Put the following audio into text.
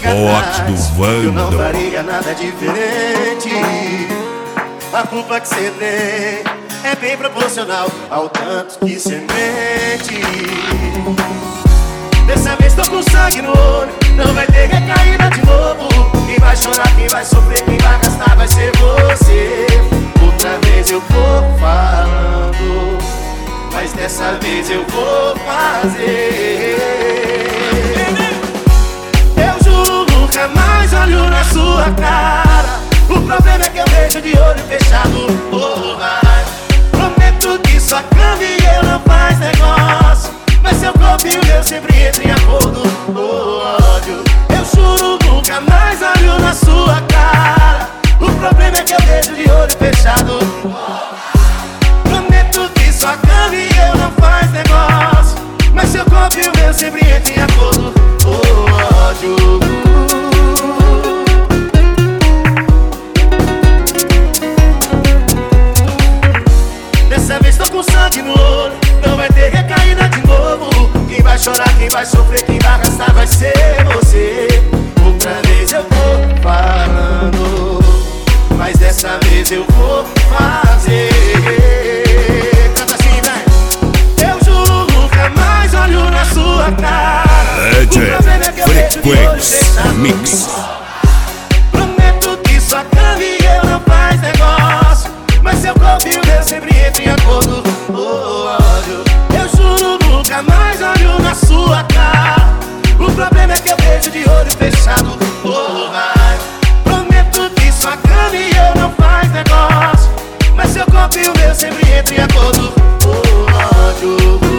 forte do Eu não Vando. faria nada diferente. A culpa que cê tem é bem proporcional ao tanto que cê mente. Dessa vez tô com sangue no olho, não vai ter recaída de novo. Quem vai chorar, quem vai sofrer, quem vai gastar vai ser você. Outra vez eu vou falando, mas dessa vez eu vou fazer. Eu juro, nunca mais olho na sua cara. O problema é que eu vejo de olho fechado. Oh, vai. Prometo que sua cama e eu não faz negócio, mas seu corpo e o meu sempre entram em acordo. Oh, ódio. Eu juro, nunca mais olho na sua cara. O problema é que eu vejo de olho fechado. Prometo que sua cama e eu não faz negócio, mas seu corpo e o meu sempre entram em acordo. Oh, ódio. Dessa vez tô com sangue no olho, não vai ter recaída de novo. Quem vai chorar, quem vai sofrer, quem vai gastar vai ser você. Outra vez eu vou falando, mas dessa vez eu vou fazer. Canta assim, velho. Eu juro, nunca mais olho na sua cara. DJ Frequency Mix. Prometo que sua cama e eu não faz negócio, mas seu corpo e o meu sempre entram em acordo. Oh, ódio. Eu juro, nunca mais olho na sua cara. O problema é que eu vejo de olho fechado. Oh, vai. Prometo que sua cama e eu não faz negócio, mas seu corpo e o meu sempre entram em acordo. Oh, ódio.